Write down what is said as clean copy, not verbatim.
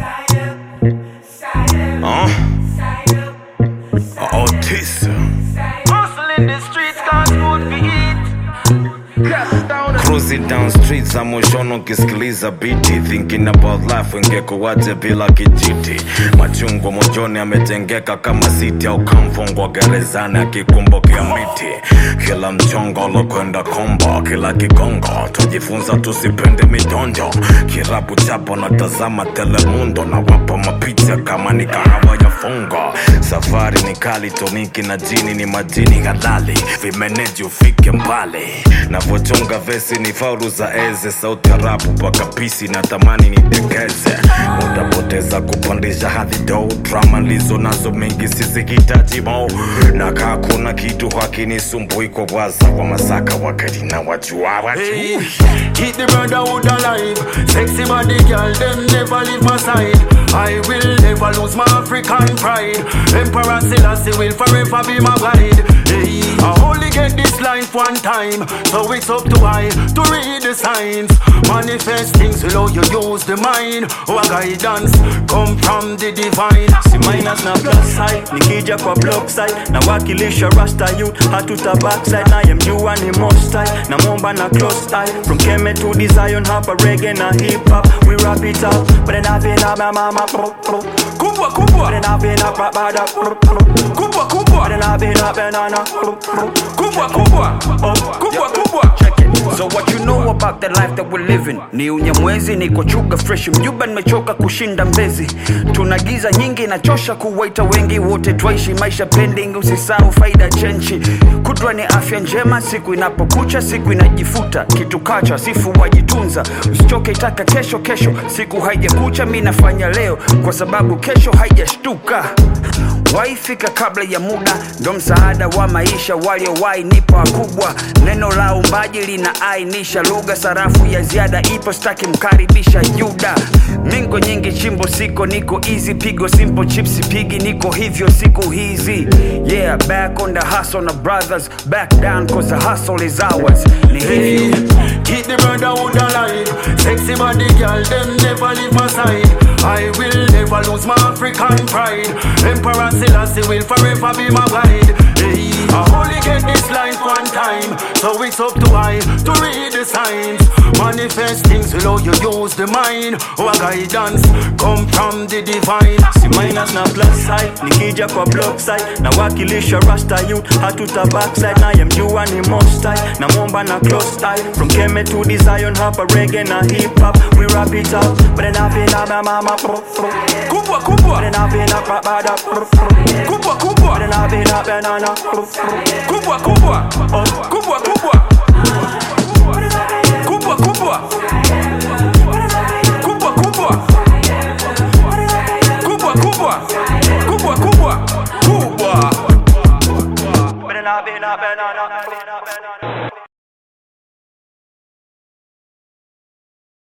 Otis. Hustle in the streets, cause food we eat. Cruising down streets za mwishono kisikiliza biti. Thinking about life ingekuwaje bila kijiti. Machungu mojoni ametengeka kama city au kamfungwa gerezani akikumbukia miti. Kila mchongo lokwenda kombo, kila kigongo tujifunza tusipende midonjo. Kirabu chapo na tazama Telemundo na wapa mapicha kama ni kahawa ya fungo. Safari ni kali toniki na jini ni majini halali. Vimeneji ufike mbali. Navochonga vesi ni faulu za eze. Sauti ya rapu paka pisi na tamani ni tekeze. Utapoteza kupandisha hadhi do. Drama lizo nazo mingi sisi hitaji mo. Na kakuna kitu hakini sumbui kwa waza wa masaka wakati na wajua watu. Hey, keep the brotherhood alive. Sexy body girl, them never leave my side. I will never lose my African pride. Emperor Selassie will forever be my guide. Hey, I only get this life one time, so it's up to I to read the signs. Manifest things below you use the mind. Our guidance come from the divine. Si minus na plus side, nikija kwa block side. Na wakilisha rasta youth, hatuta backside. Na yemjua ni most high, na momba na close eye. From Keme to Zion, hapa reggae na hip hop. We wrap it up, but then I've been up my mama. Kubwa kubwa, but then I've been up bada. kubwa kubwa, but then I've been up banana. kubwa kubwa, kubwa kubwa. Check it. So what you know about the life that we're living? Ni unyamwezi, niko chuga fresh mjuba, nimechoka kushinda Mbezi. Tunagiza nyingi na chosha kuwaita wengi, wote twaishi maisha pending, usisahau faida chenchi. Kutwa ni afya njema, siku inapokucha, siku inajifuta. Kitu kacha, sifu wajitunza, usichoke itaka kesho. Siku haijakucha, mimi nafanya leo, kwa sababu kesho haijashtuka. Waifika kabla ya muda, ndo msaada wa maisha. Waliowahi nipo wakubwa, neno la umbaji linaainisha lugha. Sarafu ya ziada ipo, staki mkaribisha Yuda. Mingo nyingi chimbo siko, niko easy. Pigo simple chips pigi, niko hivyo siku hizi. Yeah, back on the hustle na brothers, back down cause the hustle is ours. Ni hivyo. Keep the brotherhood alive. Sexy body girl, them never leave my side. I will never lose my African pride. Emperor Selassie will forever be my guide. Hey, I only get this life one time, so it's up to I to read the signs. Manifest things below you use the mind. Our guidance come from the divine. Si minus na plus side, nikija kwa block side. Na wakilisha rasta youth, hatuta backside. Na yemjua ni most high, na momba na close eye. From Keme to Zion, hapa reggae na hip hop. We wrap it up, but then I've been up my mama. Kubwa kubwa, but then I've been up bada. kubwa kubwa, but then I've been up banana. kubwa kubwa, kubwa kubwa, kubwa kubwa, kubwa kubwa, kubwa kubwa, kubwa kubwa, kubwa. But then I've been up banana.